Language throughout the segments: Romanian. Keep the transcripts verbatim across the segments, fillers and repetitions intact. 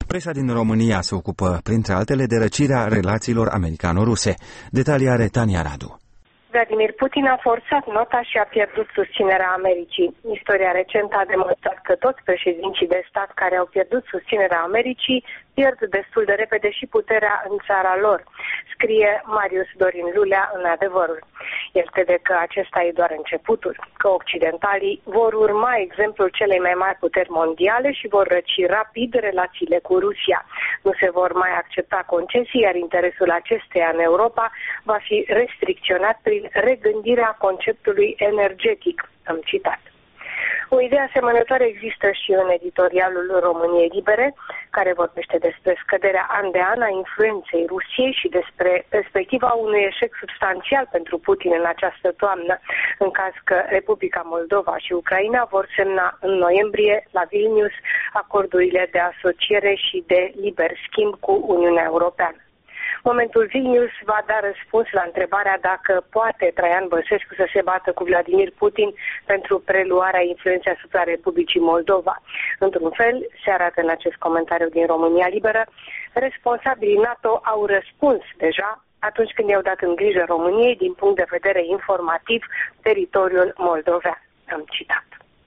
Presa din România se ocupă, printre altele, de răcirea relațiilor americano-ruse. Detalii are Tania Radu. Vladimir Putin a forțat nota și a pierdut susținerea Americii. Istoria recentă a demonstrat că toți președinții de stat care au pierdut susținerea Americii pierd destul de repede și puterea în țara lor, scrie Marius Dorin Lulea în Adevărul. El crede că acesta e doar începutul, că occidentalii vor urma exemplul celei mai mari puteri mondiale și vor răci rapid relațiile cu Rusia. Nu se vor mai accepta concesii, iar interesul acesteia în Europa va fi restricționat prin regândirea conceptului energetic, am citat. O idee asemănătoare există și în editorialul României Libere, care vorbește despre scăderea an de an a influenței Rusiei și despre perspectiva unui eșec substanțial pentru Putin în această toamnă, în caz că Republica Moldova și Ucraina vor semna în noiembrie la Vilnius acordurile de asociere și de liber schimb cu Uniunea Europeană. Momentul Vilnius va da răspuns la întrebarea dacă poate Traian Băsescu să se bată cu Vladimir Putin pentru preluarea influenței asupra Republicii Moldova. Într-un fel, se arată în acest comentariu din România Liberă, responsabilii NATO au răspuns deja atunci când i-au dat în grijă României din punct de vedere informativ teritoriul moldovean. Am citat.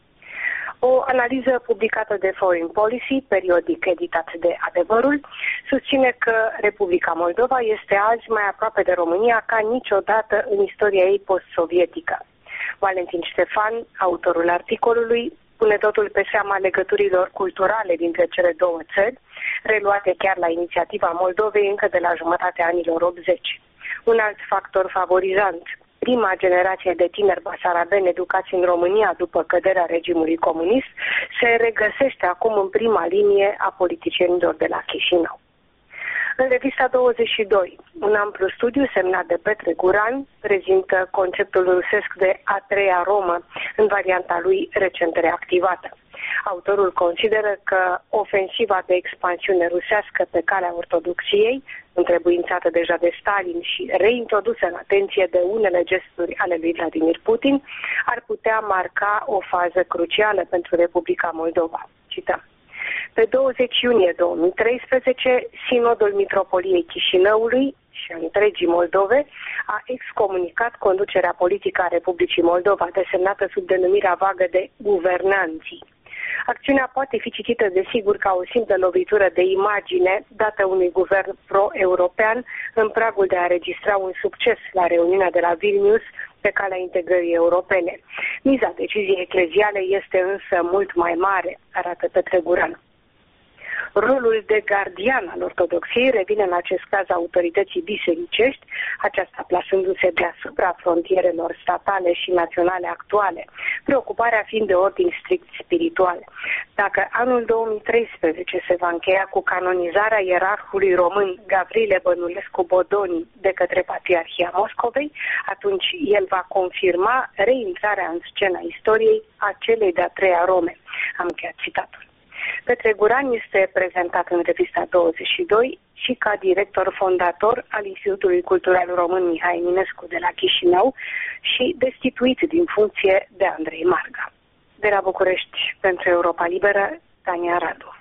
O analiză publicată de Foreign Policy, periodic editat de Adevărul, susține că Republica Moldova este azi mai aproape de România ca niciodată în istoria ei post-sovietică. Valentin Ștefan, autorul articolului, pune totul pe seama legăturilor culturale dintre cele două țări, reluate chiar la inițiativa Moldovei încă de la jumătatea anilor optzeci. Un alt factor favorizant: prima generație de tineri basarabeni educați în România după căderea regimului comunist se regăsește acum în prima linie a politicienilor de la Chișinău. În revista douăzeci și doi, un amplu studiu semnat de Petre Guran prezintă conceptul rusesc de a treia Romă în varianta lui recent reactivată. Autorul consideră că ofensiva de expansiune rusească pe calea ortodoxiei, întrebuințată deja de Stalin și reintrodusă în atenție de unele gesturi ale lui Vladimir Putin, ar putea marca o fază crucială pentru Republica Moldova. Cităm. Pe douăzeci iunie două mii treisprezece, Sinodul Mitropoliei Chișinăului și a întregii Moldove a excomunicat conducerea politică a Republicii Moldova, desemnată sub denumirea vagă de guvernanții. Acțiunea poate fi citită desigur ca o simplă lovitură de imagine dată unui guvern pro-european în pragul de a registra un succes la reuniunea de la Vilnius pe calea integrării europene. Miza deciziei ecleziale este însă mult mai mare, arată Petre Guran. Rolul de gardian al ortodoxiei revine în acest caz autorității bisericești, aceasta plasându-se deasupra frontierelor statale și naționale actuale, preocuparea fiind de ordin strict spiritual. Dacă anul două mii treisprezece se va încheia cu canonizarea ierarhului român Gavrile Bănulescu Bodoni de către Patriarhia Moscovei, atunci el va confirma reintrarea în scena istoriei a celei de-a treia Rome. Am încheiat citatul. Petre Guran este prezentat în revista douăzeci și doi și ca director fondator al Institutului Cultural Român Mihai Eminescu de la Chișinău și destituit din funcție de Andrei Marga. De la București, pentru Europa Liberă, Tania Radu.